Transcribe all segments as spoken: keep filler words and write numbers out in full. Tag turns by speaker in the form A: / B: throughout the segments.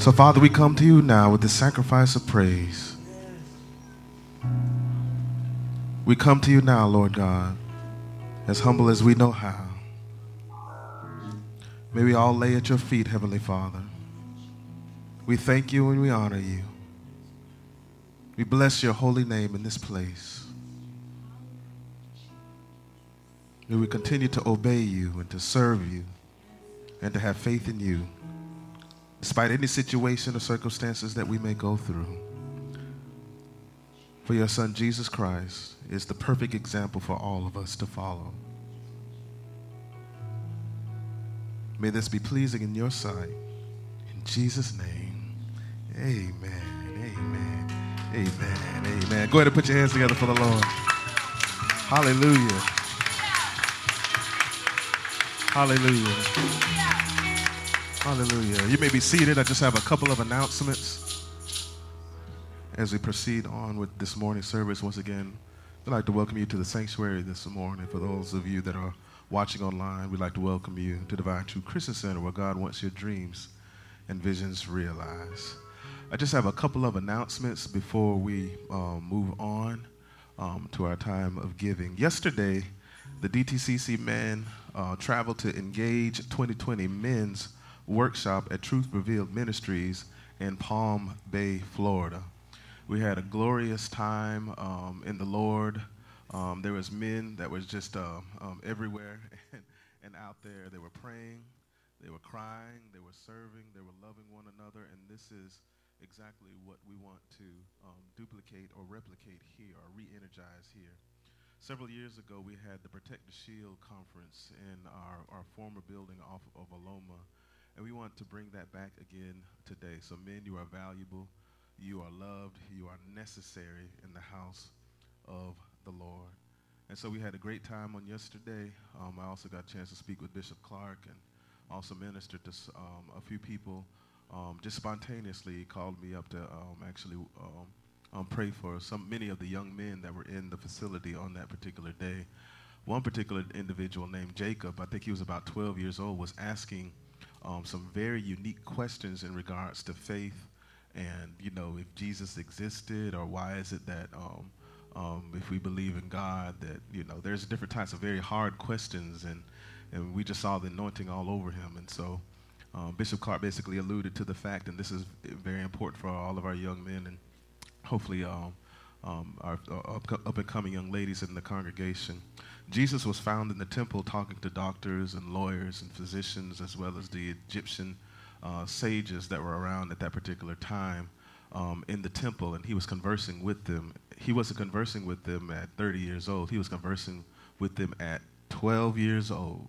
A: So, Father, we come to you now with the sacrifice of praise. We come to you now, Lord God, as humble as we know how. May we all lay at your feet, Heavenly Father. We thank you and we honor you. We bless your holy name in this place. May we continue to obey you and to serve you and to have faith in you, despite any situation or circumstances that we may go through. For your Son, Jesus Christ, is the perfect example for all of us to follow. May this be pleasing in your sight. In Jesus' name, amen, amen, amen, amen. Go ahead and put your hands together for the Lord. Hallelujah. Hallelujah. Hallelujah. You may be seated. I just have a couple of announcements as we proceed on with this morning's service. Once again, we'd like to welcome you to the sanctuary this morning. For those of you that are watching online, we'd like to welcome you to Divine Truth Christian Center, where God wants your dreams and visions realized. I just have a couple of announcements before we um, move on um, to our time of giving. Yesterday, the D T C C men uh, traveled to Engage twenty twenty Men's Workshop at Truth Revealed Ministries in Palm Bay, Florida. We had a glorious time um, in the Lord. Um, there was men that was just uh, um, everywhere and, and out there. They were praying, they were crying, they were serving, they were loving one another, and this is exactly what we want to um, duplicate or replicate here or re-energize here. Several years ago, we had the Protect the Shield conference in our, our former building off of Aloma, and we want to bring that back again today. So men, you are valuable, you are loved, you are necessary in the house of the Lord. And so we had a great time on yesterday. Um, I also got a chance to speak with Bishop Clark and also minister to um, a few people. Um, just spontaneously, he called me up to um, actually um, um, pray for some many of the young men that were in the facility on that particular day. One particular individual named Jacob, I think he was about twelve years old, was asking um, some very unique questions in regards to faith and, you know, if Jesus existed, or why is it that um, um, if we believe in God that, you know, there's different types of very hard questions, and, and we just saw the anointing all over him. And so um, Bishop Clark basically alluded to the fact, and this is very important for all of our young men and hopefully um, um, our uh, up, up and coming young ladies in the congregation. Jesus was found in the temple talking to doctors and lawyers and physicians, as well as the Egyptian uh, sages that were around at that particular time um, in the temple, and he was conversing with them. He wasn't conversing with them at thirty years old. He was conversing with them at twelve years old.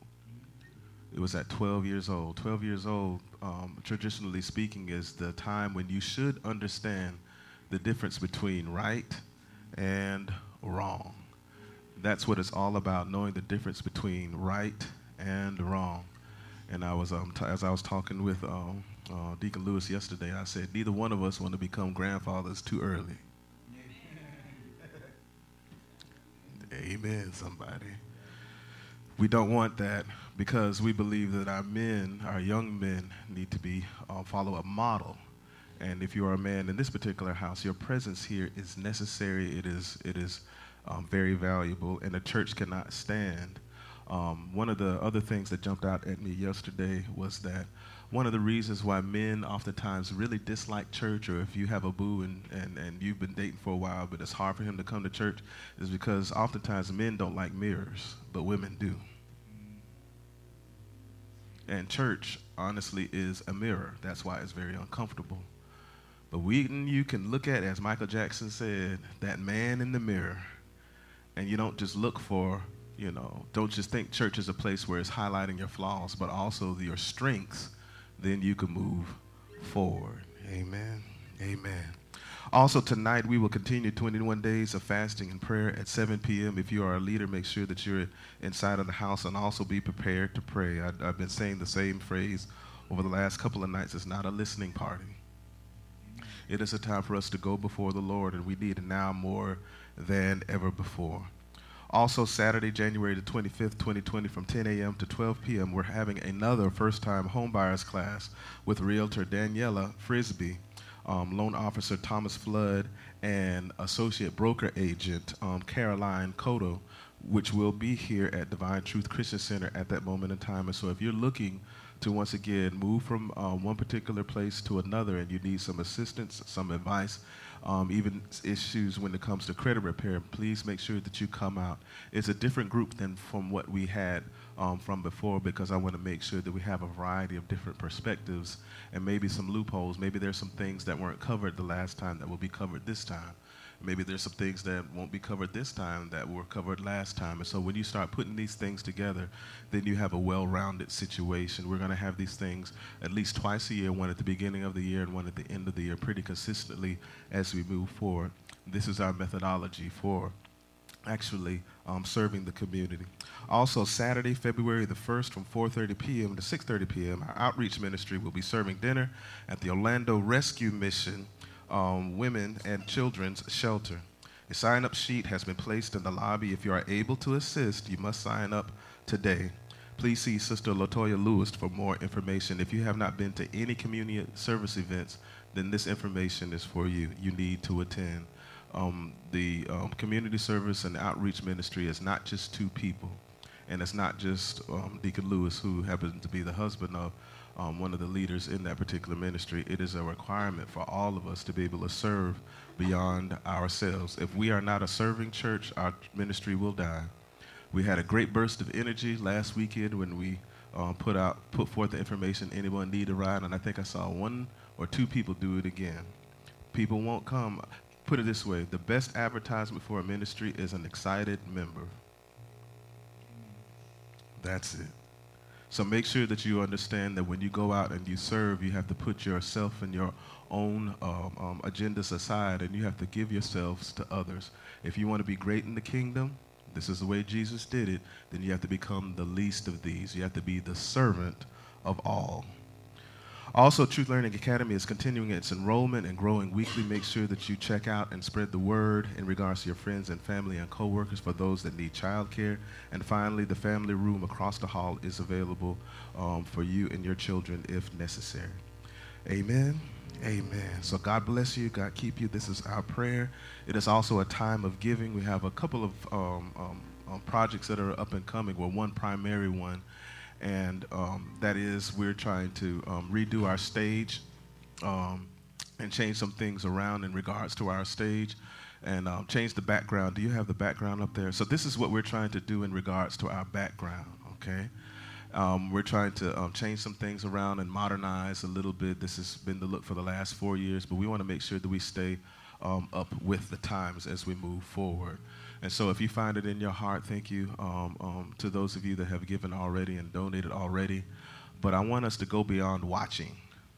A: It was at twelve years old. twelve years old, um, traditionally speaking, is the time when you should understand the difference between right and wrong. That's what it's all about, knowing the difference between right and wrong. And I was, um, t- as I was talking with um, uh, Deacon Lewis yesterday, I said, neither one of us want to become grandfathers too early. Amen, somebody. We don't want that, because we believe that our men, our young men, need to be uh, follow a model. And if you are a man in this particular house, your presence here is necessary. It is, it is um, very valuable, and the church cannot stand. Um, one of the other things that jumped out at me yesterday was that one of the reasons why men oftentimes really dislike church, or if you have a boo and, and, and you've been dating for a while, but it's hard for him to come to church, is because oftentimes men don't like mirrors, but women do. And church, honestly, is a mirror. That's why it's very uncomfortable. But we, you can look at, as Michael Jackson said, that man in the mirror, and you don't just look for, you know, don't just think church is a place where it's highlighting your flaws, but also your strengths. Then you can move forward. Amen. Amen. Also tonight, we will continue twenty-one days of fasting and prayer at seven p.m. If you are a leader, make sure that you're inside of the house, and also be prepared to pray. I, I've been saying the same phrase over the last couple of nights. It's not a listening party. It is a time for us to go before the Lord, and we need it now more than ever before. Also, Saturday, January the twenty-fifth, twenty twenty, from ten a.m. to twelve p.m., we're having another first-time homebuyers class with Realtor Daniela Frisbee, um, loan officer Thomas Flood, and associate broker agent um, Caroline Cotto, which will be here at Divine Truth Christian Center at that moment in time. And so if you're looking to once again move from um, one particular place to another and you need some assistance, some advice, um, even issues when it comes to credit repair, please make sure that you come out. It's a different group than from what we had um, from before, because I want to make sure that we have a variety of different perspectives and maybe some loopholes. Maybe there's some things that weren't covered the last time that will be covered this time. Maybe there's some things that won't be covered this time that were covered last time. And so when you start putting these things together, then you have a well-rounded situation. We're going to have these things at least twice a year, one at the beginning of the year and one at the end of the year, pretty consistently as we move forward. This is our methodology for actually um, serving the community. Also, Saturday, February the first, from four thirty p.m. to six thirty p.m., our outreach ministry will be serving dinner at the Orlando Rescue Mission Um, women and children's shelter. A sign-up sheet has been placed in the lobby. If you are able to assist, you must sign up today. Please see Sister Latoya Lewis for more information. If you have not been to any community service events, then this information is for you. You need to attend. Um, the um, community service and outreach ministry is not just two people, and it's not just um, Deacon Lewis, who happens to be the husband of Um, one of the leaders in that particular ministry. It is a requirement for all of us to be able to serve beyond ourselves. If we are not a serving church, our ministry will die. We had a great burst of energy last weekend when we uh, put out, put forth the information, anyone need a ride, and I think I saw one or two people do it again. People won't come. Put it this way, the best advertisement for a ministry is an excited member. That's it. So make sure that you understand that when you go out and you serve, you have to put yourself and your own um, um, agendas aside, and you have to give yourselves to others. If you want to be great in the kingdom, this is the way Jesus did it, then you have to become the least of these. You have to be the servant of all. Also, Truth Learning Academy is continuing its enrollment and growing weekly. Make sure that you check out and spread the word in regards to your friends and family and coworkers for those that need childcare. And finally, the family room across the hall is available um, for you and your children if necessary. Amen. Amen. So God bless you. God keep you. This is our prayer. It is also a time of giving. We have a couple of um, um, um, projects that are up and coming. Well, one primary one. And um, that is, we're trying to um, redo our stage um, and change some things around in regards to our stage and um, change the background. Do you have the background up there? So this is what we're trying to do in regards to our background, okay? Um, we're trying to um, change some things around and modernize a little bit. This has been the look for the last four years, but we want to make sure that we stay um, up with the times as we move forward. And so if you find it in your heart, thank you um, um, to those of you that have given already and donated already. But I want us to go beyond watching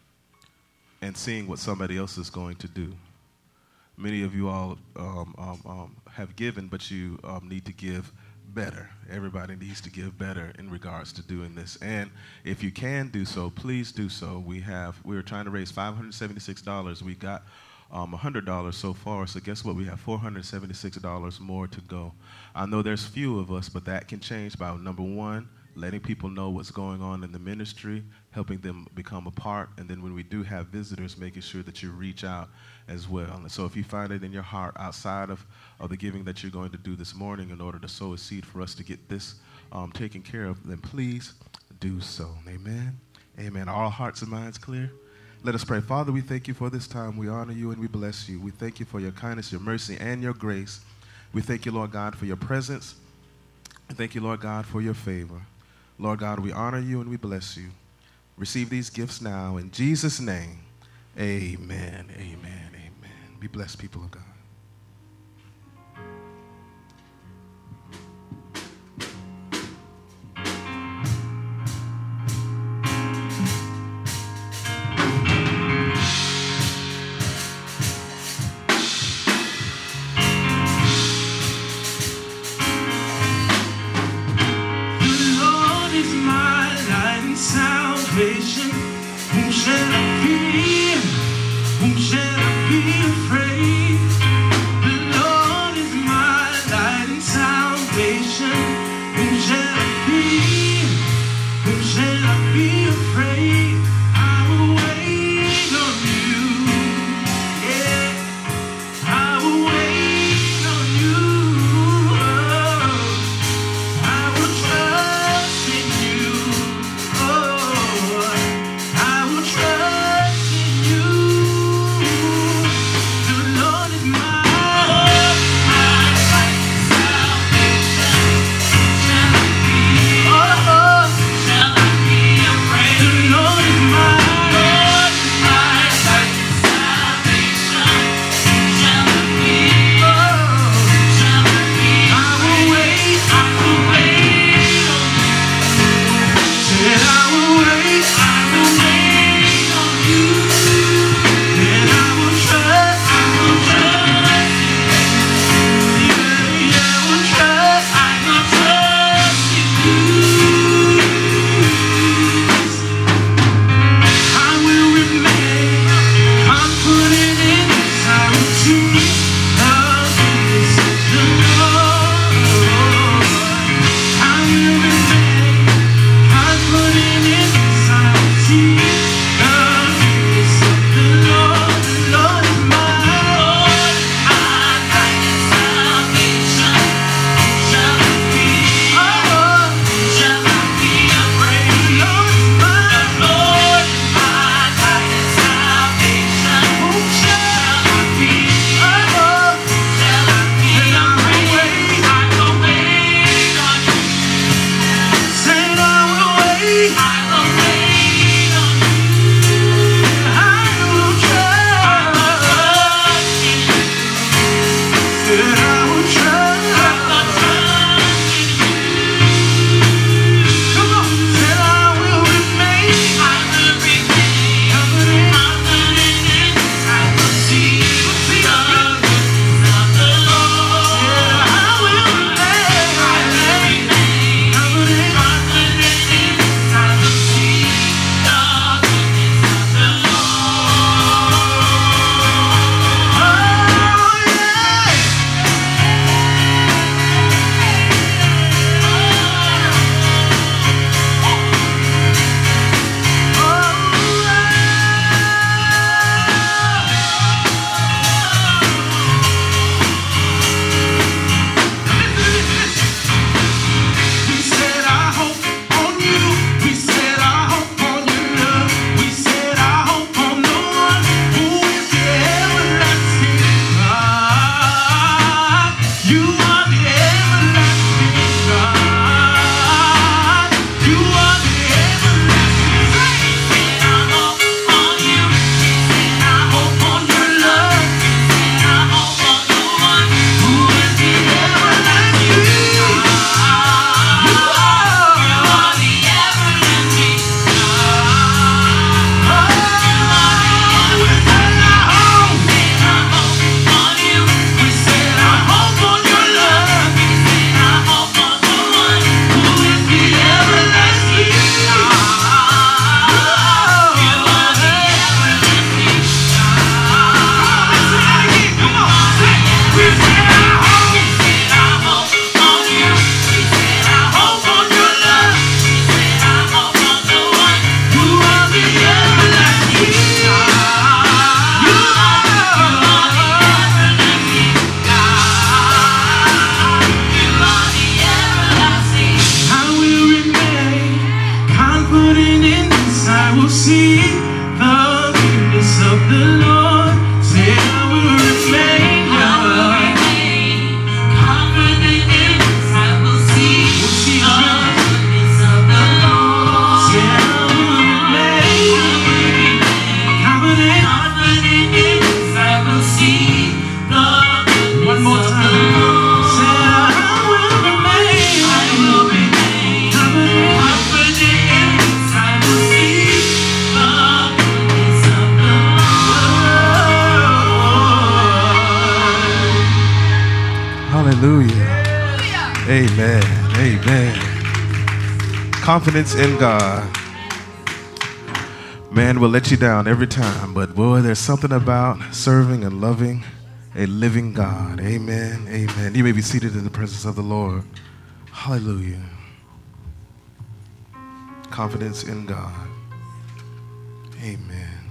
A: and seeing what somebody else is going to do. Many of you all um, um, um, have given, but you um, need to give better. Everybody needs to give better in regards to doing this. And if you can do so, please do so. We have, we were trying to raise five hundred seventy-six dollars. We got Um, one hundred dollars so far, so guess what? We have four hundred seventy-six dollars more to go. I know there's few of us, but that can change by, number one, letting people know what's going on in the ministry, helping them become a part, and then when we do have visitors, making sure that you reach out as well. And so if you find it in your heart outside of, of the giving that you're going to do this morning in order to sow a seed for us to get this um, taken care of, then please do so. Amen? Amen. Are all hearts and minds clear? Let us pray. Father, we thank you for this time. We honor you and we bless you. We thank you for your kindness, your mercy, and your grace. We thank you, Lord God, for your presence. We thank you, Lord God, for your favor. Lord God, we honor you and we bless you. Receive these gifts now in Jesus' name. Amen, amen, amen. Be blessed, people of God.
B: Whom shall I fear? Whom shall I be afraid? The Lord is my light and salvation.
A: Hallelujah. Amen. Amen. Confidence in God. Man will let you down every time, but boy, there's something about serving and loving a living God. Amen. Amen. You may be seated in the presence of the Lord. Hallelujah. Confidence in God. Amen.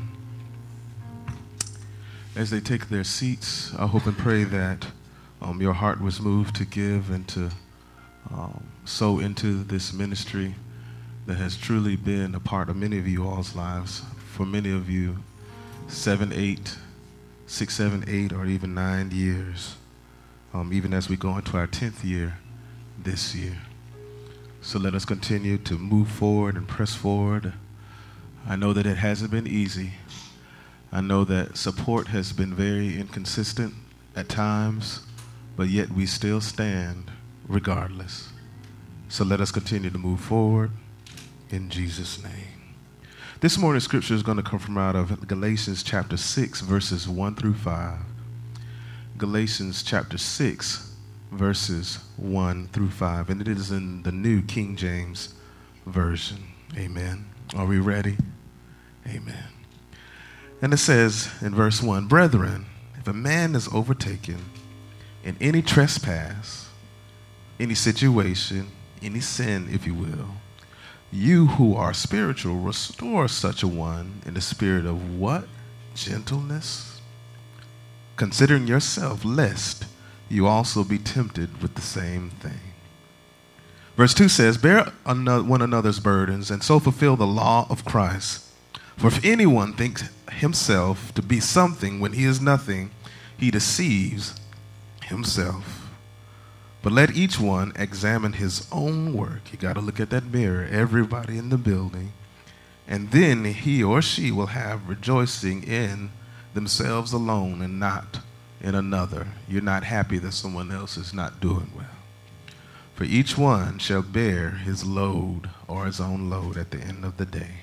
A: As they take their seats, I hope and pray that um, your heart was moved to give and to um, sow into this ministry that has truly been a part of many of you all's lives. For many of you, seven, eight, six, seven, eight, or even nine years, um, even as we go into our tenth year this year. So let us continue to move forward and press forward. I know that it hasn't been easy. I know that support has been very inconsistent at times, but yet we still stand regardless. So let us continue to move forward in Jesus' name. This morning's scripture is going to come from out of Galatians chapter six, verses one through five. Galatians chapter six, verses one through five. And it is in the New King James Version. Amen. Are we ready? Amen. And it says in verse one, brethren, if a man is overtaken in any trespass, any situation, any sin, if you will, you who are spiritual, restore such a one in the spirit of what? Gentleness. Considering yourself, lest you also be tempted with the same thing. Verse two says, bear one another's burdens and so fulfill the law of Christ. For if anyone thinks himself to be something when he is nothing, he deceives himself. But let each one examine his own work. You got to look at that mirror, everybody in the building. And then he or she will have rejoicing in themselves alone and not in another. You're not happy that someone else is not doing well. For each one shall bear his load or his own load at the end of the day.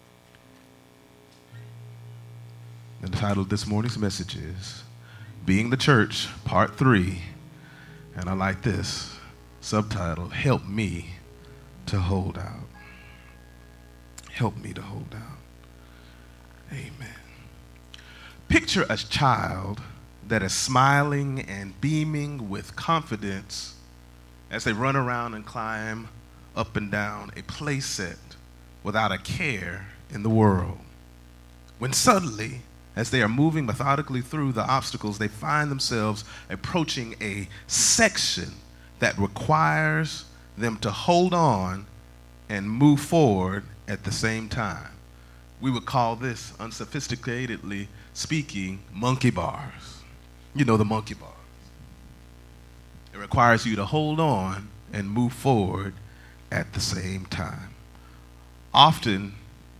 A: The title of this morning's message is Being the Church, Part three. And I like this subtitle, Help Me to Hold Out. Help me to hold out. Amen. Picture a child that is smiling and beaming with confidence as they run around and climb up and down a play set without a care in the world. When suddenly, as they are moving methodically through the obstacles, they find themselves approaching a section that requires them to hold on and move forward at the same time. We would call this, unsophisticatedly speaking, monkey bars. You know the monkey bars. It requires you to hold on and move forward at the same time. Often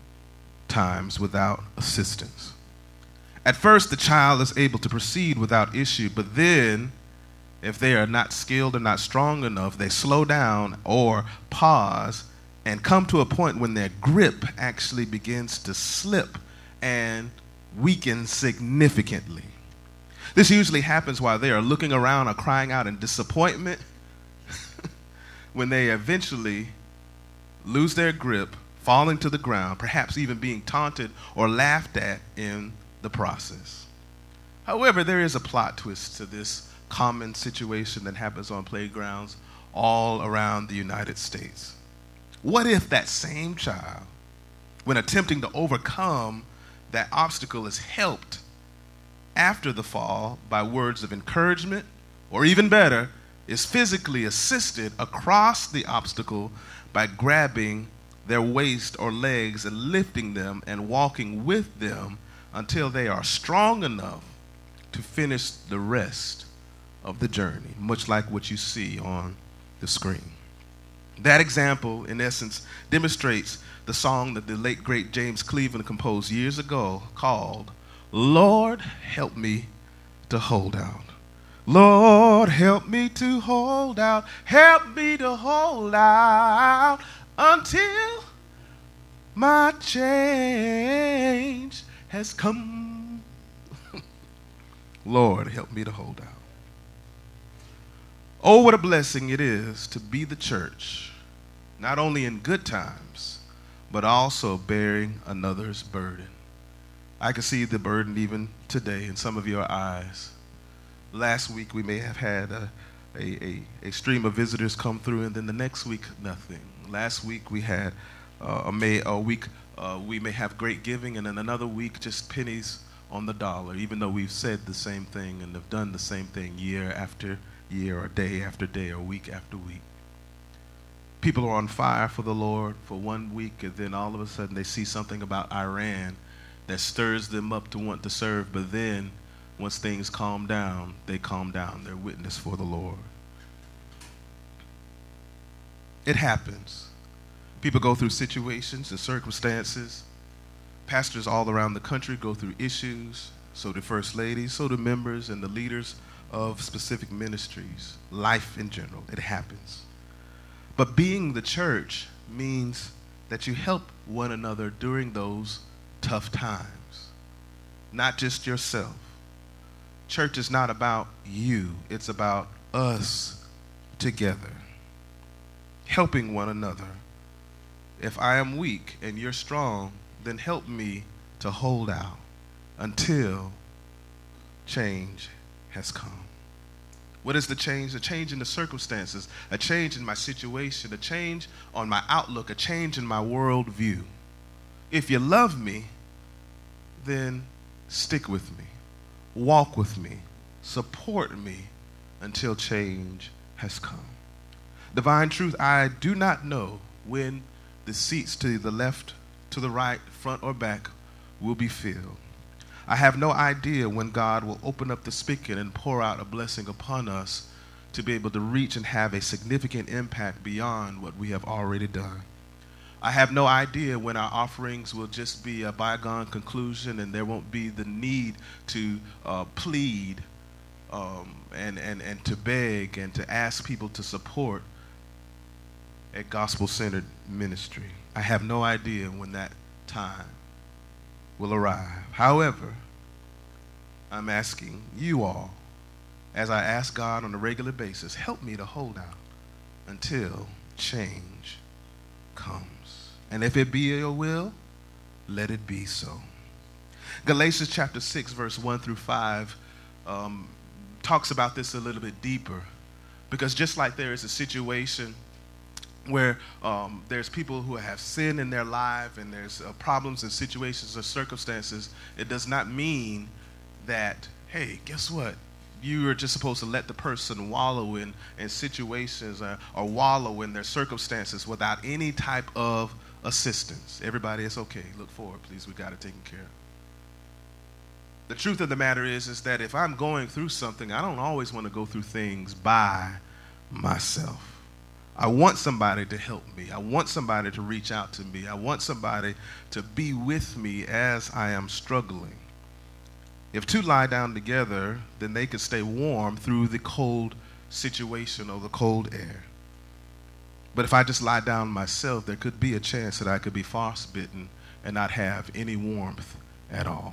A: times without assistance. At first, the child is able to proceed without issue, but then, if they are not skilled or not strong enough, they slow down or pause and come to a point when their grip actually begins to slip and weaken significantly. This usually happens while they are looking around or crying out in disappointment when they eventually lose their grip, falling to the ground, perhaps even being taunted or laughed at in the process. However, there is a plot twist to this common situation that happens on playgrounds all around the United States. What if that same child, when attempting to overcome that obstacle, is helped after the fall by words of encouragement, or even better, is physically assisted across the obstacle by grabbing their waist or legs and lifting them and walking with them until they are strong enough to finish the rest of the journey, much like what you see on the screen. That example, in essence, demonstrates the song that the late, great James Cleveland composed years ago called, Lord, Help Me to Hold Out. Lord, help me to hold out. Help me to hold out until my change has come. Lord, help me to hold out. Oh, what a blessing it is to be the church, not only in good times, but also bearing another's burden. I can see the burden even today in some of your eyes. Last week we may have had a, a, a, a stream of visitors come through, and then the next week, nothing. Last week we had uh, a, may, a week uh, we may have great giving, and then another week just pennies on the dollar, even though we've said the same thing and have done the same thing year after year or day after day or week after week. People are on fire for the Lord for one week, and then all of a sudden they see something about Iran that stirs them up to want to serve, but then once things calm down, they calm down their witness for the Lord. It happens. People go through situations and circumstances. Pastors all around the country go through issues. So do first ladies, so do members and the leaders of specific ministries. Life in general, it happens. But being the church means that you help one another during those tough times, not just yourself. Church is not about you, it's about us together, helping one another. If I am weak and you're strong, then help me to hold out until change has come. What is the change? A change in the circumstances, a change in my situation, a change on my outlook, a change in my worldview. If you love me, then stick with me, walk with me, support me until change has come. Divine truth, I do not know when the seats to the left, to the right, front or back will be filled. I have no idea when God will open up the spigot and pour out a blessing upon us to be able to reach and have a significant impact beyond what we have already done. I have no idea when our offerings will just be a bygone conclusion and there won't be the need to uh, plead um, and, and, and to beg and to ask people to support a gospel-centered ministry. I have no idea when that time will arrive. However, I'm asking you all, as I ask God on a regular basis, help me to hold out until change comes. And if it be your will, let it be so. Galatians chapter six, verse one through five um, talks about this a little bit deeper, because just like there is a situation where um, there's people who have sin in their life and there's uh, problems and situations or circumstances, it does not mean that, hey, guess what? You are just supposed to let the person wallow in, in situations or, or wallow in their circumstances without any type of assistance. Everybody, it's okay. Look forward, please. We got it taken care of. The truth of the matter is, is that if I'm going through something, I don't always want to go through things by myself. I want somebody to help me. I want somebody to reach out to me. I want somebody to be with me as I am struggling. If two lie down together, then they could stay warm through the cold situation or the cold air. But if I just lie down myself, there could be a chance that I could be frostbitten and not have any warmth at all.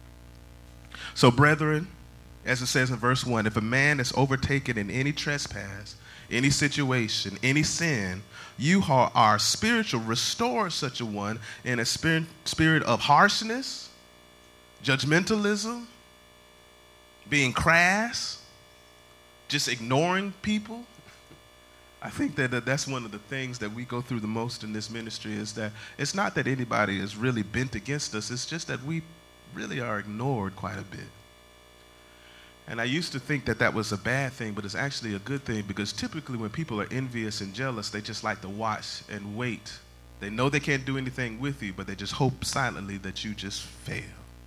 A: So, brethren, as it says in verse one, if a man is overtaken in any trespass, any situation, any sin, you are, are spiritual, restore such a one in a spirit, spirit of harshness, judgmentalism, being crass, just ignoring people. I think that, that that's one of the things that we go through the most in this ministry, is that it's not that anybody is really bent against us, it's just that we really are ignored quite a bit. And I used to think that that was a bad thing, but it's actually a good thing, because typically when people are envious and jealous, they just like to watch and wait. They know they can't do anything with you, but they just hope silently that you just fail.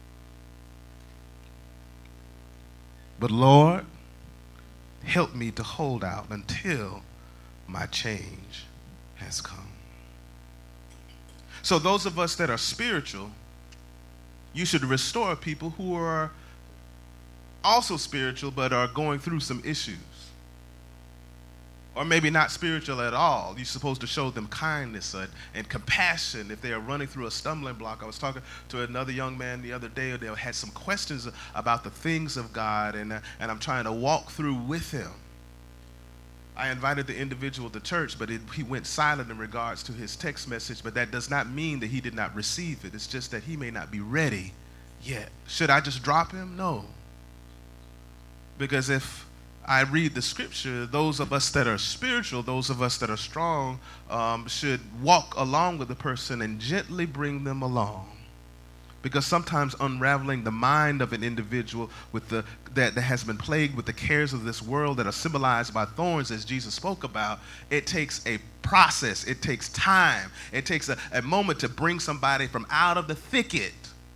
A: But Lord, help me to hold out until my change has come. So those of us that are spiritual, you should restore people who are also spiritual but are going through some issues. Or maybe not spiritual at all. You're supposed to show them kindness and, and compassion if they are running through a stumbling block. I was talking to another young man the other day that had some questions about the things of God, and, uh, and I'm trying to walk through with him I invited the individual to church, but it, he went silent in regards to his text message, but that does not mean that he did not receive it. It's just that he may not be ready yet. Should I just drop him? No. Because if I read the scripture, those of us that are spiritual, those of us that are strong, um, should walk along with the person and gently bring them along. Because sometimes unraveling the mind of an individual with the, that, that has been plagued with the cares of this world that are symbolized by thorns, as Jesus spoke about, it takes a process. It takes time. It takes a, a moment to bring somebody from out of the thicket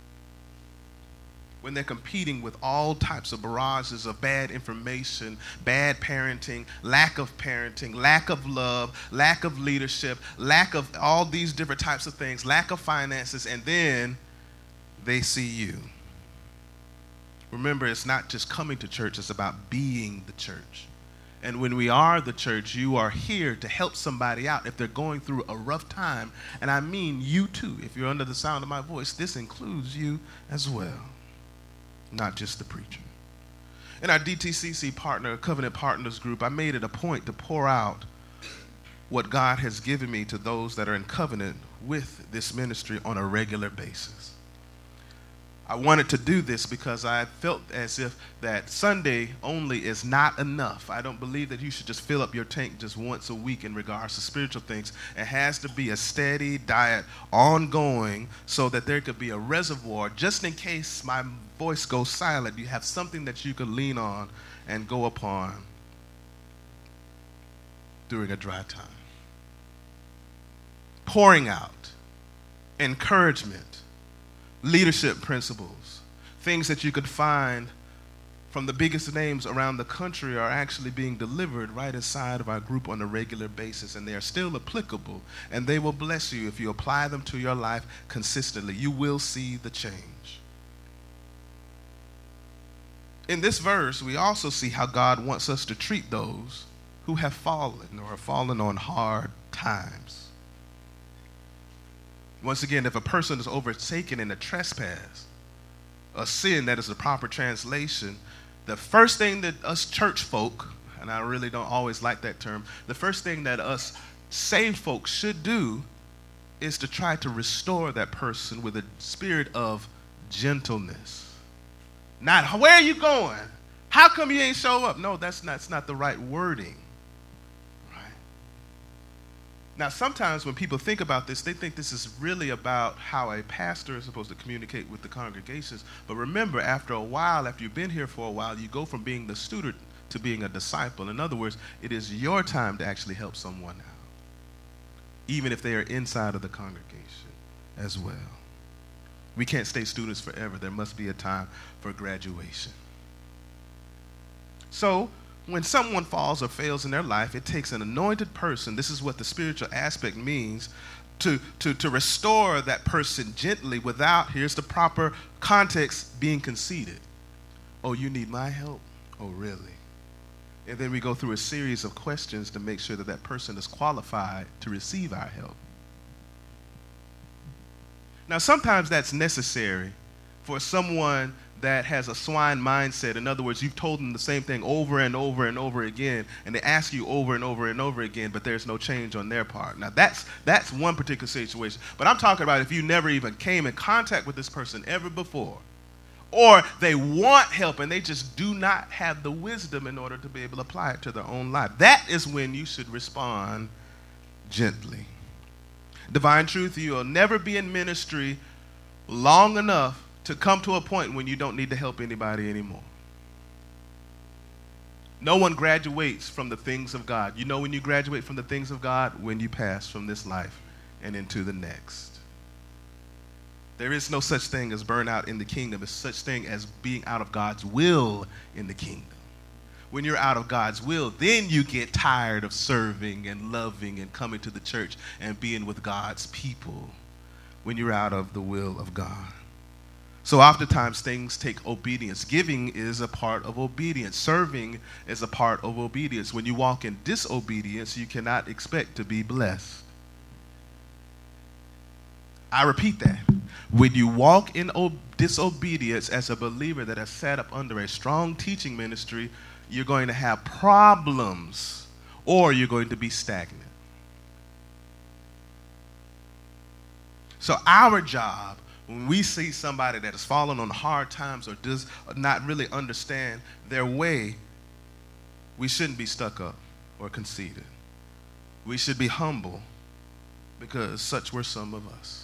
A: when they're competing with all types of barrages of bad information, bad parenting, lack of parenting, lack of love, lack of leadership, lack of all these different types of things, lack of finances, and then they see you. Remember, it's not just coming to church, it's about being the church. And when we are the church, you are here to help somebody out if they're going through a rough time. And I mean you too. If you're under the sound of my voice, this includes you as well, not just the preacher. In our D T C C partner, Covenant Partners group, I made it a point to pour out what God has given me to those that are in covenant with this ministry on a regular basis. I wanted to do this because I felt as if that Sunday only is not enough. I don't believe that you should just fill up your tank just once a week in regards to spiritual things. It has to be a steady diet, ongoing, so that there could be a reservoir just in case my voice goes silent. You have something that you could lean on and go upon during a dry time. Pouring out encouragement, leadership principles, things that you could find from the biggest names around the country are actually being delivered right inside of our group on a regular basis, and they are still applicable, and they will bless you if you apply them to your life consistently. You will see the change. In this verse, we also see how God wants us to treat those who have fallen or have fallen on hard times. Once again, if a person is overtaken in a trespass, a sin, that is the proper translation, the first thing that us church folk, and I really don't always like that term, the first thing that us saved folks should do is to try to restore that person with a spirit of gentleness. Not, where are you going? How come you ain't show up? No, that's not, that's not the right wording. Now, sometimes when people think about this, they think this is really about how a pastor is supposed to communicate with the congregations. But remember, after a while, after you've been here for a while, you go from being the student to being a disciple. In other words, it is your time to actually help someone out, even if they are inside of the congregation as well. We can't stay students forever. There must be a time for graduation. So, when someone falls or fails in their life, it takes an anointed person. This is what the spiritual aspect means, to, to, to restore that person gently without, here's the proper context, being conceited. Oh, you need my help? Oh, really? And then we go through a series of questions to make sure that that person is qualified to receive our help. Now, sometimes that's necessary for someone that has a swine mindset. In other words, you've told them the same thing over and over and over again, and they ask you over and over and over again, but there's no change on their part. Now, that's that's one particular situation. But I'm talking about if you never even came in contact with this person ever before, or they want help and they just do not have the wisdom in order to be able to apply it to their own life. That is when you should respond gently. Divine Truth, you will never be in ministry long enough to come to a point when you don't need to help anybody anymore. No one graduates from the things of God. You know when you graduate from the things of God? When you pass from this life and into the next. There is no such thing as burnout in the kingdom. There's such thing as being out of God's will in the kingdom. When you're out of God's will, then you get tired of serving and loving and coming to the church and being with God's people. When you're out of the will of God. So oftentimes things take obedience. Giving is a part of obedience. Serving is a part of obedience. When you walk in disobedience, you cannot expect to be blessed. I repeat that. When you walk in ob- disobedience as a believer that has sat up under a strong teaching ministry, you're going to have problems or you're going to be stagnant. So our job, when we see somebody that has fallen on hard times or does not really understand their way, we shouldn't be stuck up or conceited. We should be humble, because such were some of us.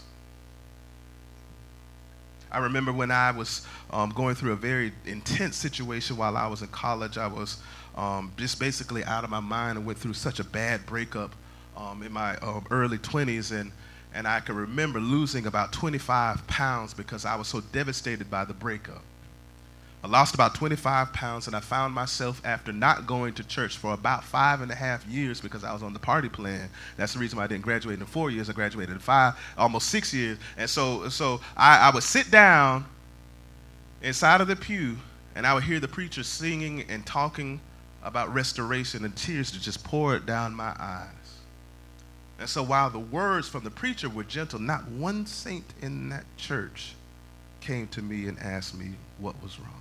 A: I remember when I was um, going through a very intense situation while I was in college. I was um, just basically out of my mind and went through such a bad breakup um, in my uh, early twenties. And, and I can remember losing about twenty-five pounds because I was so devastated by the breakup. I lost about twenty-five pounds, and I found myself, after not going to church for about five and a half years because I was on the party plan. That's the reason why I didn't graduate in four years. I graduated in five, almost six years. And so, so I, I would sit down inside of the pew, and I would hear the preacher singing and talking about restoration, and tears would just pour down my eyes. And so while the words from the preacher were gentle, not one saint in that church came to me and asked me what was wrong.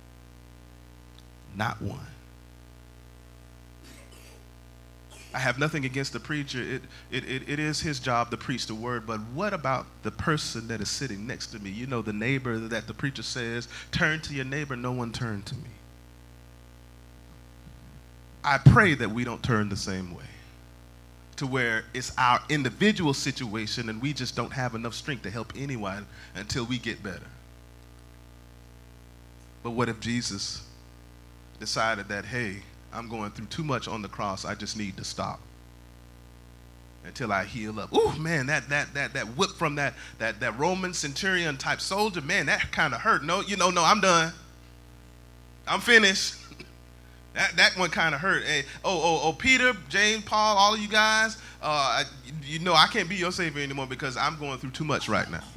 A: Not one. I have nothing against the preacher. It, it, it, it is his job to preach the word, but what about the person that is sitting next to me? You know, the neighbor that the preacher says, turn to your neighbor. No one turned to me. I pray that we don't turn the same way, to where it's our individual situation and we just don't have enough strength to help anyone until we get better. But what if Jesus decided that, hey, I'm going through too much on the cross, I just need to stop until I heal up. Ooh, man, that that that that whip from that that that Roman centurion type soldier, man, that kind of hurt. No, you know, no, I'm done. I'm finished. that that one kind of hurt. Hey, oh, oh, oh, Peter, James, Paul, all of you guys, uh, you know, I can't be your savior anymore because I'm going through too much right now.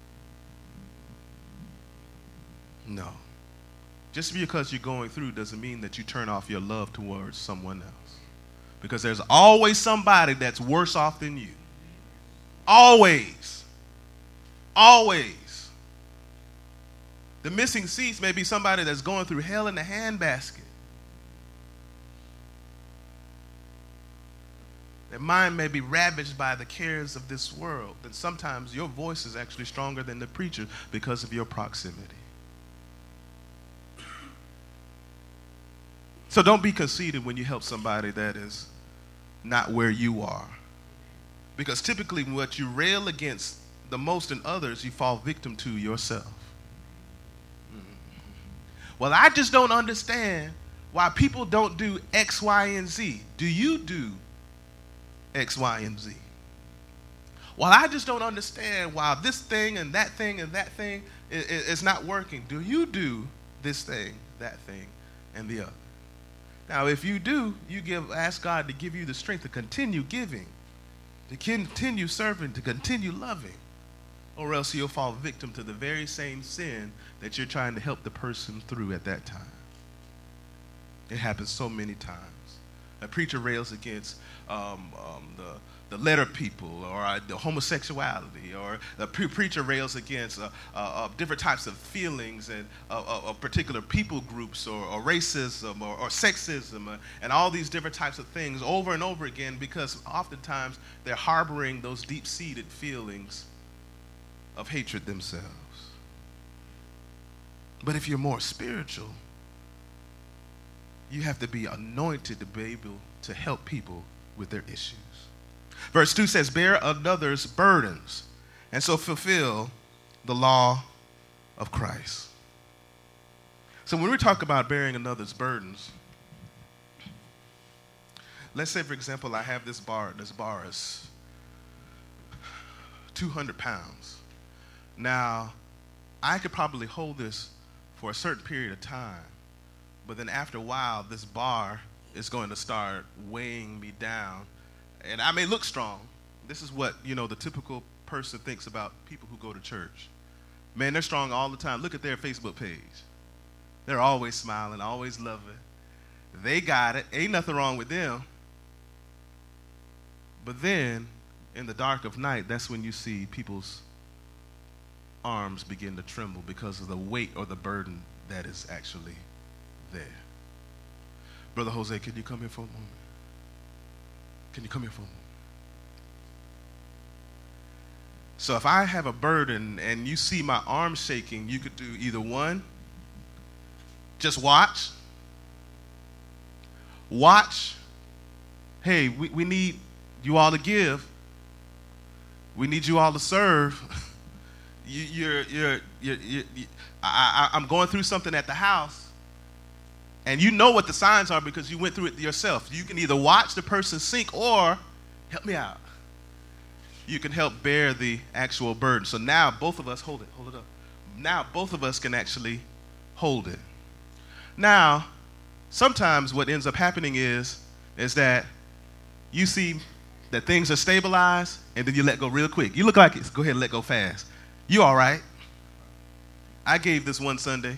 A: No. Just because you're going through doesn't mean that you turn off your love towards someone else. Because there's always somebody that's worse off than you. Always. Always. The missing seats may be somebody that's going through hell in a handbasket. Their mind may be ravaged by the cares of this world. And sometimes your voice is actually stronger than the preacher because of your proximity. So don't be conceited when you help somebody that is not where you are. Because typically what you rail against the most in others, you fall victim to yourself. Well, I just don't understand why people don't do X, Y, and Z. Do you do X, Y, and Z? Well, I just don't understand why this thing and that thing and that thing is, is not working. Do you do this thing, that thing, and the other? Now, if you do, you give, ask God to give you the strength to continue giving, to continue serving, to continue loving, or else you'll fall victim to the very same sin that you're trying to help the person through at that time. It happens so many times. A preacher rails against um, um, the the letter people, or uh, the homosexuality, or the pre- preacher rails against uh, uh, uh, different types of feelings and uh, uh, of particular people groups, or, or racism, or, or sexism, uh, and all these different types of things over and over again, because oftentimes they're harboring those deep-seated feelings of hatred themselves. But if you're more spiritual, you have to be anointed to be able to help people with their issues. Verse two says, bear another's burdens, and so fulfill the law of Christ. So when we talk about bearing another's burdens, let's say, for example, I have this bar. This bar is two hundred pounds. Now, I could probably hold this for a certain period of time, but then after a while, this bar is going to start weighing me down. And I may look strong. This is what, you know, the typical person thinks about people who go to church. Man, they're strong all the time. Look at their Facebook page. They're always smiling, always loving. They got it. Ain't nothing wrong with them. But then, in the dark of night, that's when you see people's arms begin to tremble because of the weight or the burden that is actually there. Brother Jose, can you come here for a moment? Can you come here for a moment? So if I have a burden and you see my arm shaking, you could do either one, just watch. Watch. Hey, we, we need you all to give. We need you all to serve. you, you're, you're, you're, you're, you, I, I, I'm going through something at the house, and you know what the signs are because you went through it yourself. You can either watch the person sink or help me out. You can help bear the actual burden. So now both of us, hold it, hold it up. Now both of us can actually hold it. Now, sometimes what ends up happening is, is that you see that things are stabilized and then you let go real quick. You look like it, go ahead and let go fast. You all right? I gave this one Sunday,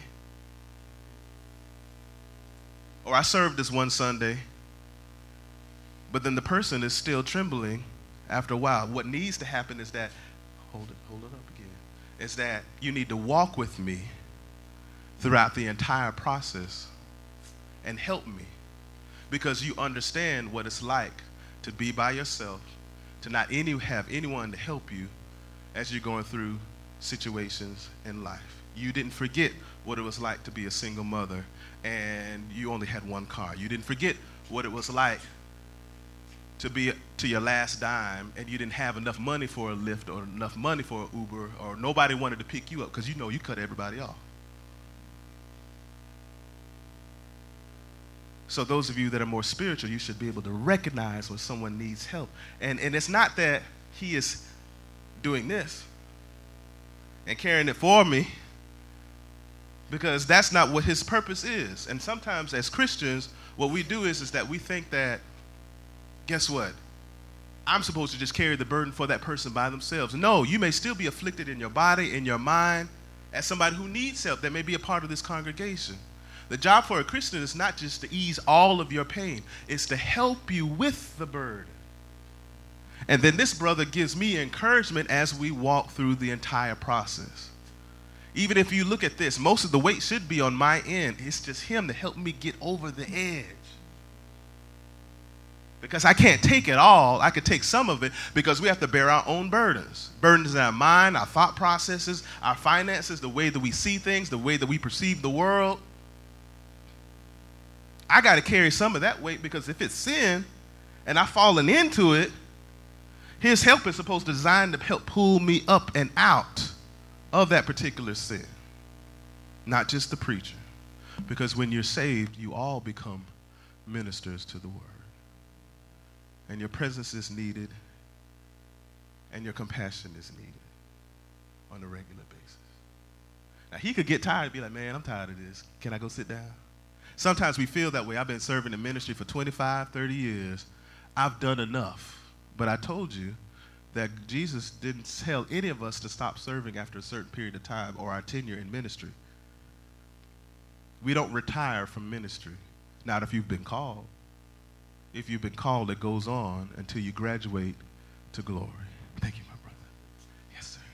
A: or I served this one Sunday, but then the person is still trembling. After a while, what needs to happen is that, hold it, hold it up again, is that you need to walk with me throughout the entire process and help me because you understand what it's like to be by yourself, to not any, have anyone to help you as you're going through situations in life. You didn't forget what it was like to be a single mother and you only had one car. You didn't forget what it was like to be to your last dime and you didn't have enough money for a Lyft or enough money for an Uber or nobody wanted to pick you up because you know you cut everybody off. So those of you that are more spiritual, you should be able to recognize when someone needs help. And, and it's not that he is doing this and carrying it for me because that's not what his purpose is. And sometimes as Christians, what we do is, is that we think that guess what? I'm supposed to just carry the burden for that person by themselves. No, you may still be afflicted in your body, in your mind, as somebody who needs help that may be a part of this congregation. The job for a Christian is not just to ease all of your pain. It's to help you with the burden. And then this brother gives me encouragement as we walk through the entire process. Even if you look at this, most of the weight should be on my end. It's just him to help me get over the edge. Because I can't take it all. I could take some of it because we have to bear our own burdens. Burdens in our mind, our thought processes, our finances, the way that we see things, the way that we perceive the world. I got to carry some of that weight because if it's sin and I've fallen into it, his help is supposed to design to help pull me up and out of that particular sin. Not just the preacher. Because when you're saved, you all become ministers to the word. And your presence is needed, and your compassion is needed on a regular basis. Now, he could get tired and be like, man, I'm tired of this. Can I go sit down? Sometimes we feel that way. I've been serving in ministry for twenty-five, thirty years. I've done enough. But I told you that Jesus didn't tell any of us to stop serving after a certain period of time or our tenure in ministry. We don't retire from ministry. Not if you've been called. If you've been called, it goes on until you graduate to glory. Thank you, my brother. Yes, sir.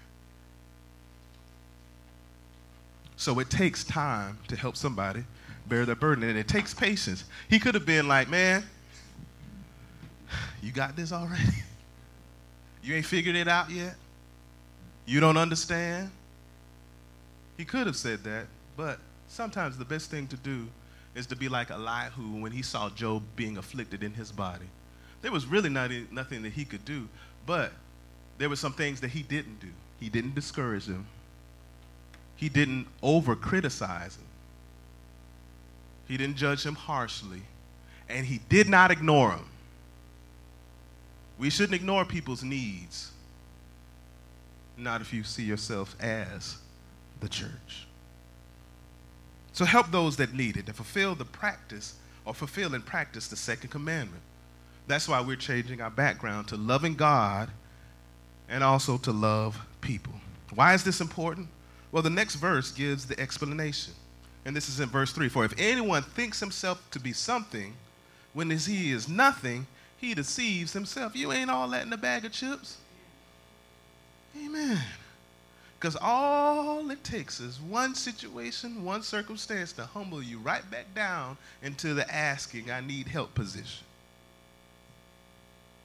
A: So it takes time to help somebody bear their burden, and it takes patience. He could have been like, man, you got this already? You ain't figured it out yet? You don't understand? He could have said that, but sometimes the best thing to do is to be like Elihu when he saw Job being afflicted in his body. There was really not, nothing that he could do, but there were some things that he didn't do. He didn't discourage him. He didn't over-criticize him. He didn't judge him harshly, and he did not ignore him. We shouldn't ignore people's needs, not if you see yourself as the church. So help those that need it and fulfill the practice or fulfill in practice the second commandment. That's why we're changing our background to loving God and also to love people. Why is this important? Well, the next verse gives the explanation. And this is in verse three. For if anyone thinks himself to be something when he is nothing, he deceives himself. You ain't all that in a bag of chips. Amen. Because all it takes is one situation, one circumstance to humble you right back down into the asking, I need help position.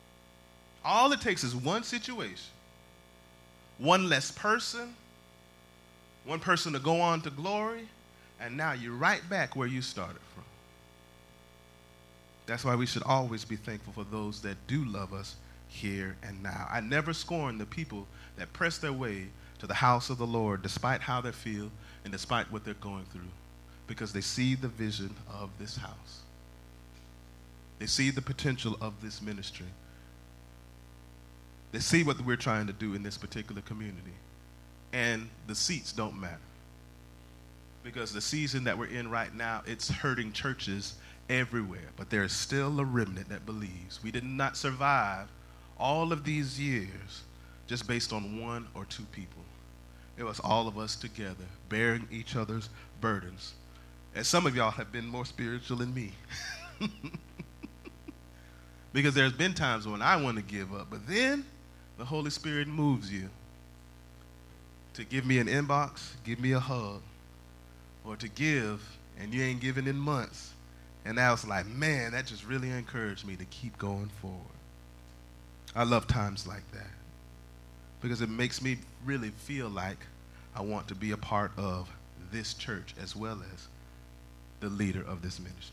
A: All it takes is one situation, one less person, one person to go on to glory, and now you're right back where you started from. That's why we should always be thankful for those that do love us here and now. I never scorn the people that press their way to the house of the Lord despite how they feel and despite what they're going through, because they see the vision of this house. They see the potential of this ministry. They see what we're trying to do in this particular community. And the seats don't matter. Because the season that we're in right now, it's hurting churches everywhere. But there is still a remnant that believes. We did not survive all of these years just based on one or two people. It was all of us together, bearing each other's burdens. And some of y'all have been more spiritual than me. Because there's been times when I want to give up, but then the Holy Spirit moves you to give me an inbox, give me a hug, or to give, and you ain't given in months. And I was like, man, that just really encouraged me to keep going forward. I love times like that because it makes me really feel like I want to be a part of this church as well as the leader of this ministry.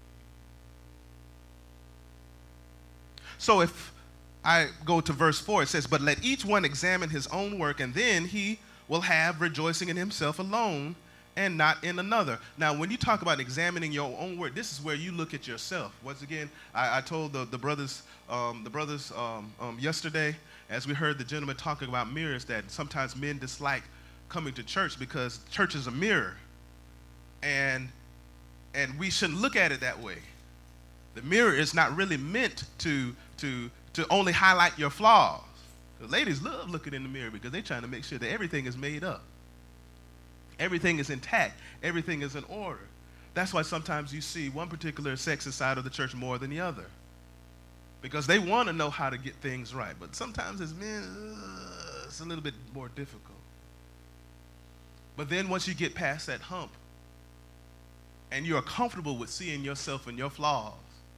A: So if I go to verse four, it says, but let each one examine his own work, and then he will have rejoicing in himself alone and not in another. Now, when you talk about examining your own work, this is where you look at yourself. Once again, I, I told the, the brothers, um, the brothers um, um, yesterday, as we heard the gentleman talking about mirrors, that sometimes men dislike coming to church because church is a mirror. And, and we shouldn't look at it that way. The mirror is not really meant to, to, to only highlight your flaws. The ladies love looking in the mirror because they're trying to make sure that everything is made up. Everything is intact. Everything is in order. That's why sometimes you see one particular sex side of the church more than the other. Because they want to know how to get things right. But sometimes as men, uh, it's a little bit more difficult. But then once you get past that hump and you are comfortable with seeing yourself and your flaws,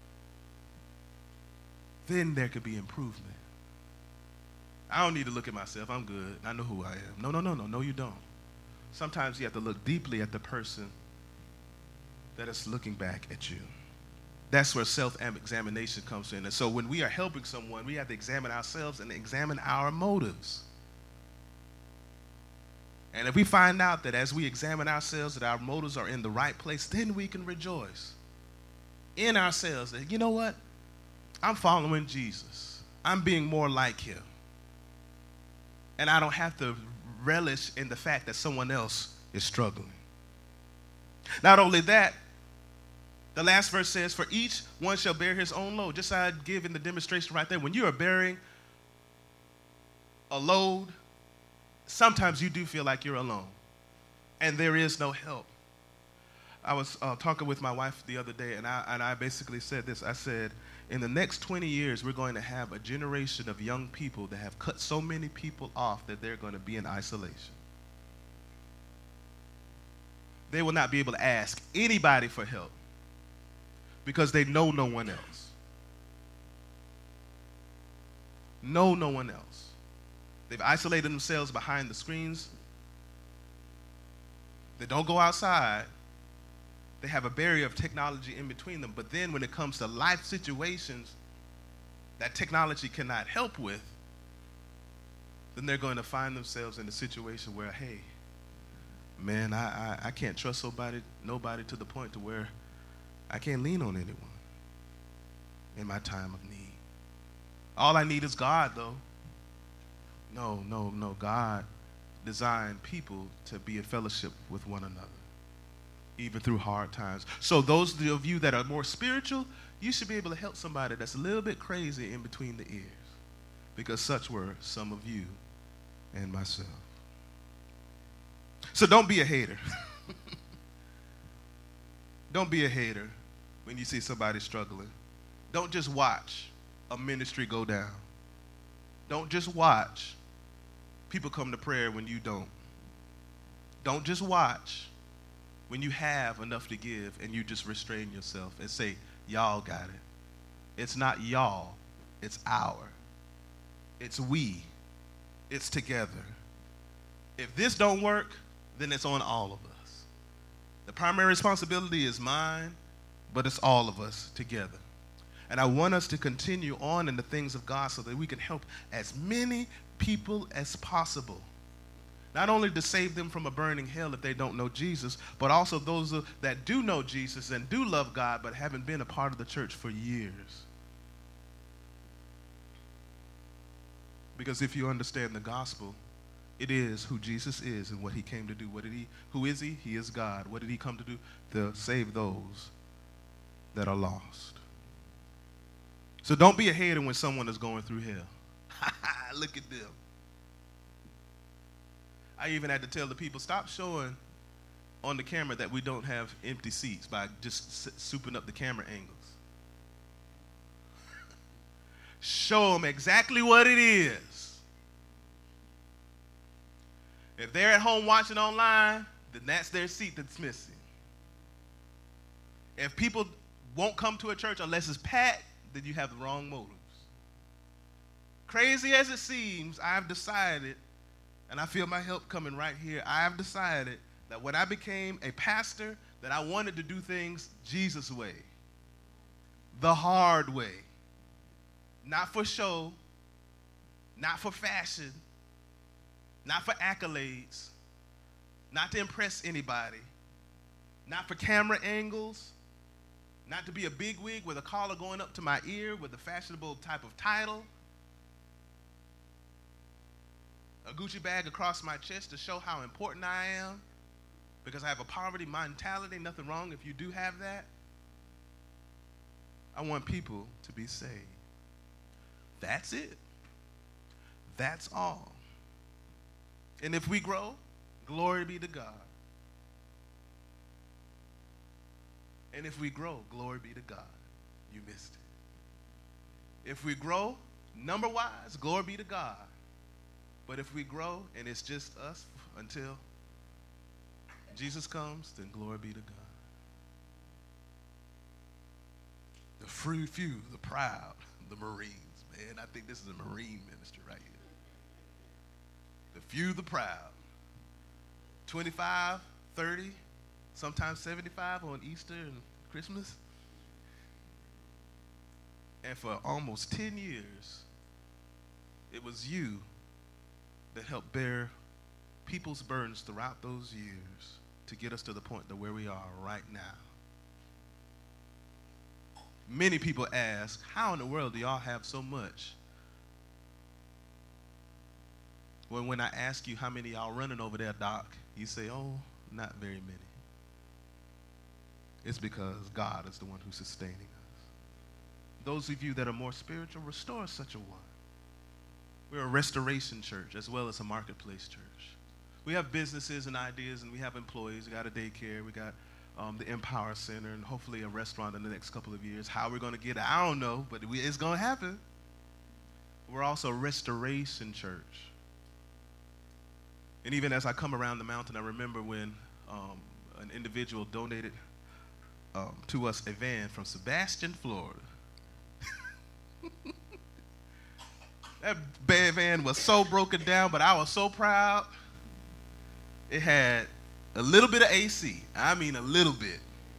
A: then there could be improvement. I don't need to look at myself. I'm good. I know who I am. No, no, no, no. No, you don't. Sometimes you have to look deeply at the person that is looking back at you. That's where self-examination comes in. And so when we are helping someone, we have to examine ourselves and examine our motives. And if we find out that as we examine ourselves that our motives are in the right place, then we can rejoice in ourselves that, you know what? I'm following Jesus. I'm being more like him. And I don't have to relish in the fact that someone else is struggling. Not only that, the last verse says, for each one shall bear his own load. Just as I give in the demonstration right there, when you are bearing a load, sometimes you do feel like you're alone and there is no help. I was uh, talking with my wife the other day, and I, and I basically said this. I said, in the next twenty years, we're going to have a generation of young people that have cut so many people off that they're going to be in isolation. They will not be able to ask anybody for help because they know no one else. Know no one else. They've isolated themselves behind the screens. They don't go outside. They have a barrier of technology in between them. But then when it comes to life situations that technology cannot help with, then they're going to find themselves in a situation where, hey, man, I, I, I can't trust nobody, nobody to the point to where I can't lean on anyone in my time of need. All I need is God, though. No, no, no. God designed people to be in fellowship with one another, even through hard times. So those of you that are more spiritual, you should be able to help somebody that's a little bit crazy in between the ears, because such were some of you and myself. So don't be a hater. Don't be a hater when you see somebody struggling. Don't just watch a ministry go down. Don't just watch people come to prayer when you don't. Don't just watch when you have enough to give and you just restrain yourself and say, y'all got it. It's not y'all, it's our. It's we. It's together. If this don't work, then it's on all of us. The primary responsibility is mine, but it's all of us together. And I want us to continue on in the things of God so that we can help as many people as possible. Not only to save them from a burning hell if they don't know Jesus, but also those that do know Jesus and do love God but haven't been a part of the church for years. Because if you understand the gospel, it is who Jesus is and what he came to do. What did he, who is he? He is God. What did he come to do? To save those that are lost. So don't be a hater when someone is going through hell. Look at them. I even had to tell the people, stop showing on the camera that we don't have empty seats by just souping up the camera angles. Show them exactly what it is. If they're at home watching online, then that's their seat that's missing. If people won't come to a church unless it's packed, then you have the wrong motives. Crazy as it seems, I've decided, and I feel my help coming right here, I've decided that when I became a pastor, that I wanted to do things Jesus' way. The hard way. Not for show, not for fashion, not for accolades, not to impress anybody, not for camera angles, not to be a bigwig with a collar going up to my ear with a fashionable type of title, a Gucci bag across my chest to show how important I am because I have a poverty mentality. Nothing wrong if you do have that. I want people to be saved. That's it. That's all. And if we grow, glory be to God. And if we grow, glory be to God. You missed it. If we grow, number-wise, glory be to God. But if we grow and it's just us until Jesus comes, then glory be to God. The free few, the proud, the Marines. Man, I think this is a Marine ministry right here. The few, the proud. twenty-five, thirty, sometimes seventy-five on Easter and Christmas. And for almost ten years, it was you that helped bear people's burdens throughout those years to get us to the point to where we are right now. Many people ask, how in the world do y'all have so much? Well, when I ask you how many y'all running over there, Doc, you say, oh, not very many. It's because God is the one who's sustaining us. Those of you that are more spiritual, restore such a one. We're a restoration church as well as a marketplace church. We have businesses and ideas, and we have employees. We got a daycare. We got um, the Empower Center, and hopefully a restaurant in the next couple of years. How we're going to get it, I don't know, but we, it's going to happen. We're also a restoration church. And even as I come around the mountain, I remember when um, an individual donated um, to us a van from Sebastian, Florida. That van was so broken down, but I was so proud. It had a little bit of A C. I mean, a little bit.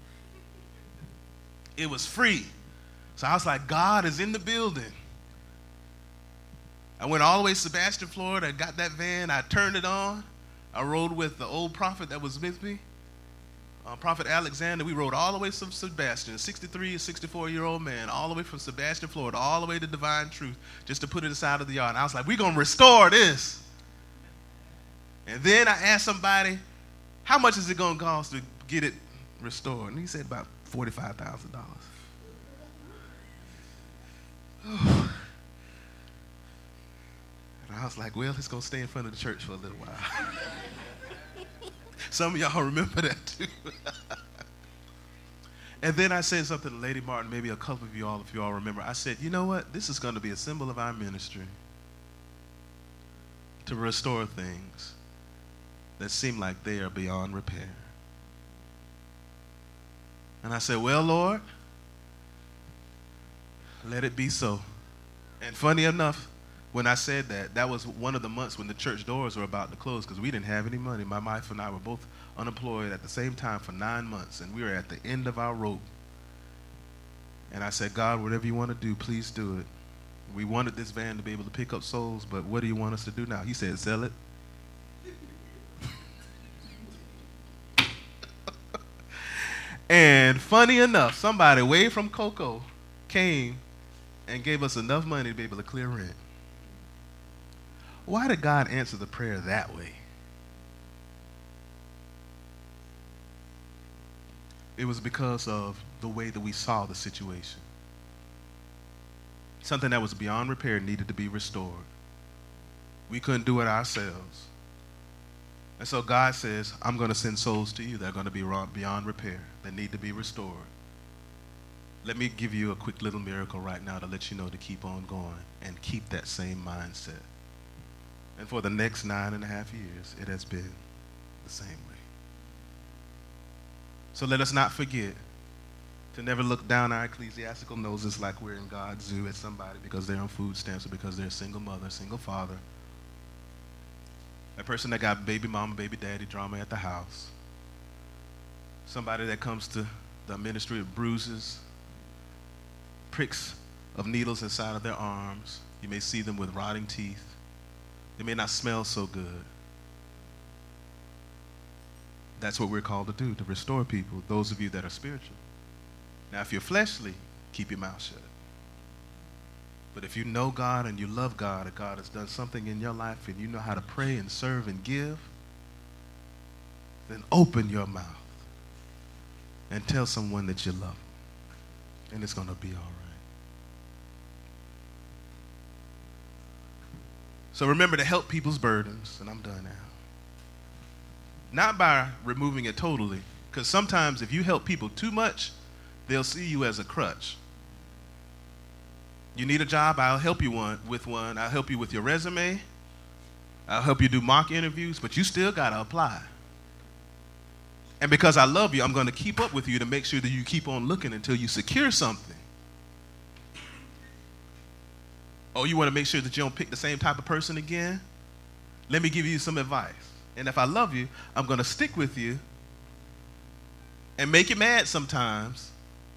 A: It was free. So I was like, God is in the building. I went all the way to Sebastian, Florida. I got that van. I turned it on. I rode with the old prophet that was with me, uh, Prophet Alexander. We rode all the way from Sebastian, sixty-three, sixty-four-year-old man, all the way from Sebastian, Florida, all the way to Divine Truth, just to put it aside of the yard. And I was like, we're going to restore this. And then I asked somebody, how much is it going to cost to get it restored? And he said about forty-five thousand dollars. Oh. And I was like, well, it's going to stay in front of the church for a little while. Some of y'all remember that too. And then I said something to Lady Martin, maybe a couple of you all, if you all remember. I said, you know what? This is going to be a symbol of our ministry to restore things that seem like they are beyond repair. And I said, well, Lord, let it be so. And funny enough, when I said that, that was one of the months when the church doors were about to close because we didn't have any money. My wife and I were both unemployed at the same time for nine months, and we were at the end of our rope. And I said, God, whatever you want to do, please do it. We wanted this van to be able to pick up souls, but what do you want us to do now? He said, sell it. And funny enough, somebody way from Cocoa came and gave us enough money to be able to clear rent. Why did God answer the prayer that way? It was because of the way that we saw the situation. Something that was beyond repair needed to be restored. We couldn't do it ourselves. And so God says, I'm going to send souls to you that are going to be beyond repair, that need to be restored. Let me give you a quick little miracle right now to let you know to keep on going and keep that same mindset. And for the next nine and a half years, it has been the same way. So let us not forget to never look down our ecclesiastical noses like we're in God's zoo at somebody because they're on food stamps or because they're a single mother, single father. A person that got baby mama, baby daddy drama at the house. Somebody that comes to the ministry of bruises, pricks of needles inside of their arms. You may see them with rotting teeth. They may not smell so good. That's what we're called to do, to restore people, those of you that are spiritual. Now, if you're fleshly, keep your mouth shut. But if you know God and you love God, and God has done something in your life and you know how to pray and serve and give, then open your mouth and tell someone that you love them. And it's going to be all right. So remember to help people's burdens, and I'm done now. Not by removing it totally, because sometimes if you help people too much, they'll see you as a crutch. You need a job, I'll help you one with one. I'll help you with your resume. I'll help you do mock interviews, but you still got to apply. And because I love you, I'm going to keep up with you to make sure that you keep on looking until you secure something. Oh, you want to make sure that you don't pick the same type of person again? Let me give you some advice. And if I love you, I'm going to stick with you and make you mad sometimes.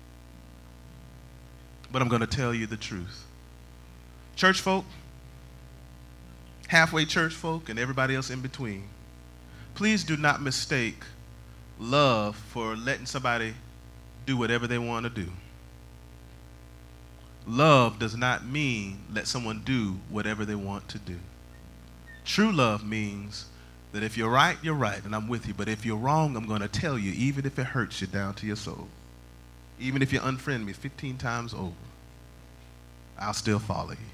A: But I'm going to tell you the truth. Church folk, halfway church folk, and everybody else in between, please do not mistake love for letting somebody do whatever they want to do. Love does not mean let someone do whatever they want to do. True love means that if you're right, you're right, and I'm with you. But if you're wrong, I'm going to tell you, even if it hurts you down to your soul. Even if you unfriend me fifteen times over, I'll still follow you.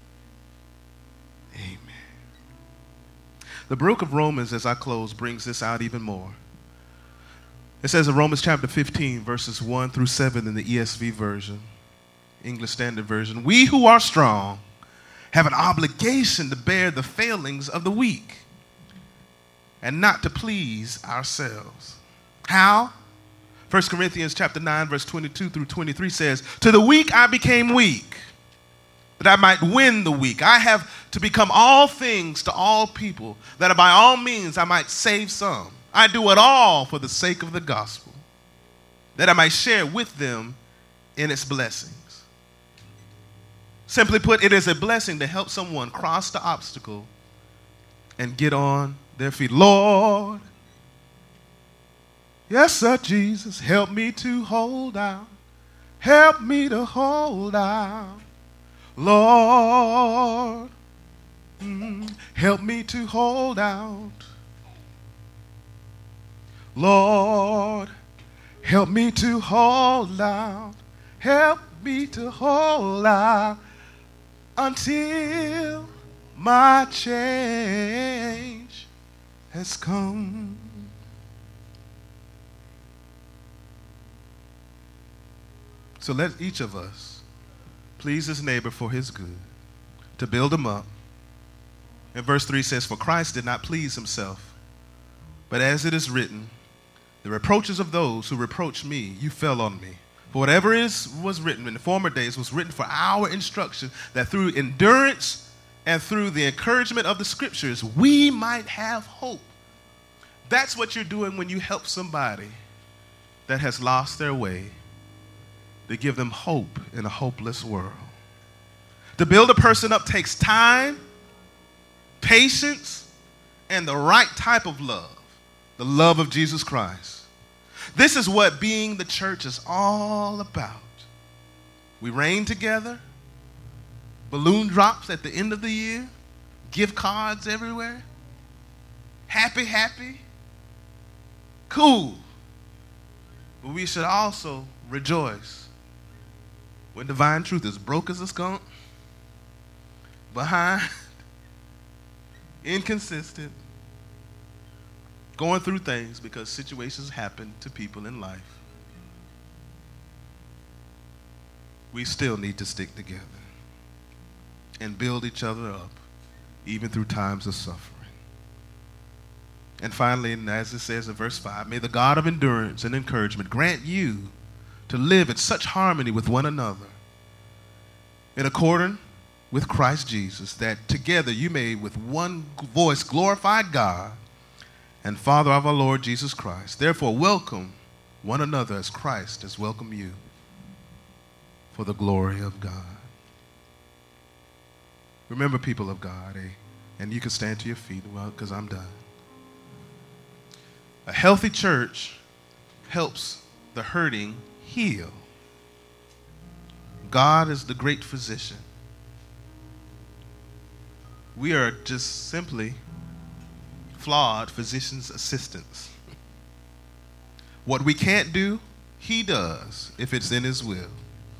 A: Amen. The book of Romans, as I close, brings this out even more. It says in Romans chapter fifteen, verses one through seven in the E S V version, English Standard Version, we who are strong have an obligation to bear the failings of the weak and not to please ourselves. How? First Corinthians chapter nine, verse twenty-two through twenty-three says, to the weak I became weak, that I might win the weak. I have to become all things to all people, that by all means I might save some. I do it all for the sake of the gospel, that I might share with them in its blessings. Simply put, it is a blessing to help someone cross the obstacle and get on their feet. Lord, yes, sir, Jesus, help me to hold out. Help me to hold out. Lord, mm, help me to hold out. Lord, help me to hold out. Help me to hold out until my change has come. So let each of us please his neighbor for his good, to build him up. And verse three says, for Christ did not please himself, but as it is written, the reproaches of those who reproach me, you fell on me. For whatever is was written in the former days was written for our instruction, that through endurance and through the encouragement of the scriptures, we might have hope. That's what you're doing when you help somebody that has lost their way, to give them hope in a hopeless world. To build a person up takes time, patience, and the right type of love, the love of Jesus Christ. This is what being the church is all about. We reign together, balloon drops at the end of the year, gift cards everywhere, happy, happy, cool. But we should also rejoice when divine truth is broke as a skunk, behind, inconsistent, going through things because situations happen to people in life. We still need to stick together and build each other up, even through times of suffering. And finally, and as it says in verse five, may the God of endurance and encouragement grant you to live in such harmony with one another, in accordance with Christ Jesus, that together you may with one voice glorify God and Father of our Lord Jesus Christ. Therefore, welcome one another as Christ has welcomed you, for the glory of God. Remember, people of God, eh? And you can stand to your feet, well, because I'm done. A healthy church helps the hurting heal. God is the great physician. We are just simply flawed physician's assistants. What we can't do, he does if it's in his will.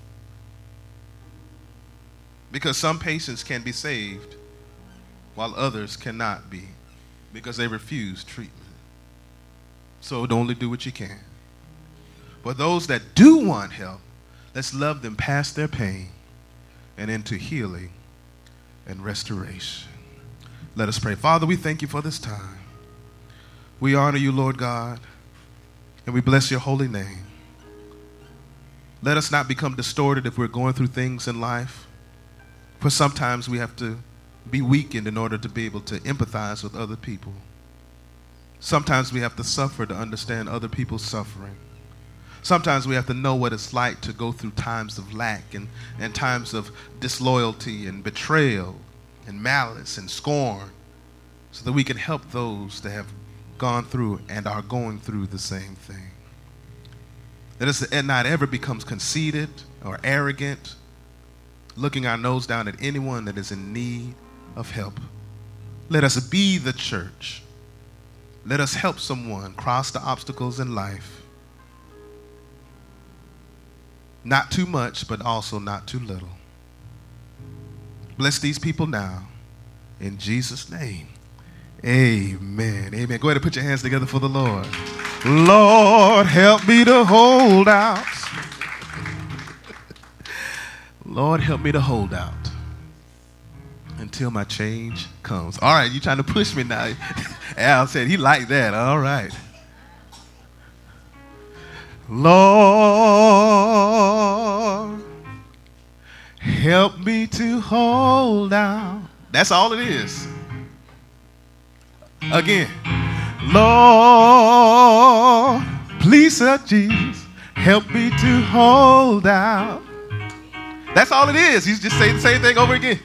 A: Because some patients can be saved while others cannot be, because they refuse treatment. So only do what you can. But those that do want help, let's love them past their pain and into healing and restoration. Let us pray. Father, we thank you for this time. We honor you, Lord God, and we bless your holy name. Let us not become distorted if we're going through things in life, for sometimes we have to be weakened in order to be able to empathize with other people. Sometimes we have to suffer to understand other people's suffering. Sometimes we have to know what it's like to go through times of lack and, and times of disloyalty and betrayal and malice and scorn, so that we can help those that have gone through and are going through the same thing. That us not ever becomes conceited or arrogant, looking our nose down at anyone that is in need of help. Let us be the church. Let us help someone cross the obstacles in life. Not too much, but also not too little. Bless these people now. In Jesus' name, amen. Amen. Go ahead and put your hands together for the Lord. Lord, help me to hold out. Lord, help me to hold out until my change comes. All right, you trying to push me now. Al said he liked that. All right. Lord, help me to hold out. That's all it is. Again. Lord, please, sir, Jesus, help me to hold out. That's all it is. He's just saying the same thing over again.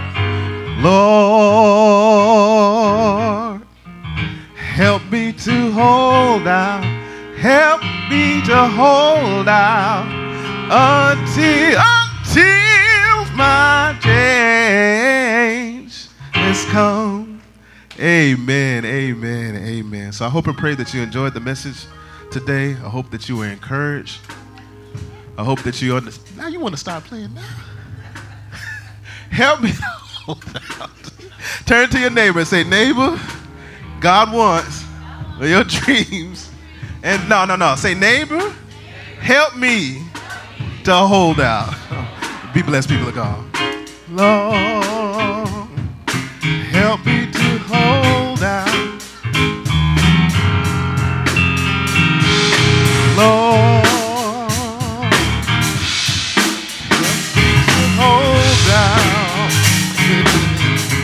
A: Lord, help me to hold out. Help me to hold out until, until my change has come. Amen, amen, amen. So I hope and pray that you enjoyed the message today. I hope that you were encouraged. I hope that you understand. Now you want to start playing now? Help me hold out. Turn to your neighbor and say, neighbor, God wants your dreams. And no, no, no. Say, neighbor, help me to hold out. Be blessed, people of God. Lord, help me to hold out. Lord, help me to hold out.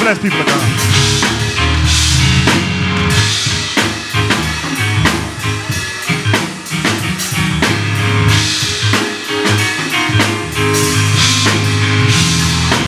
A: bless, people of God.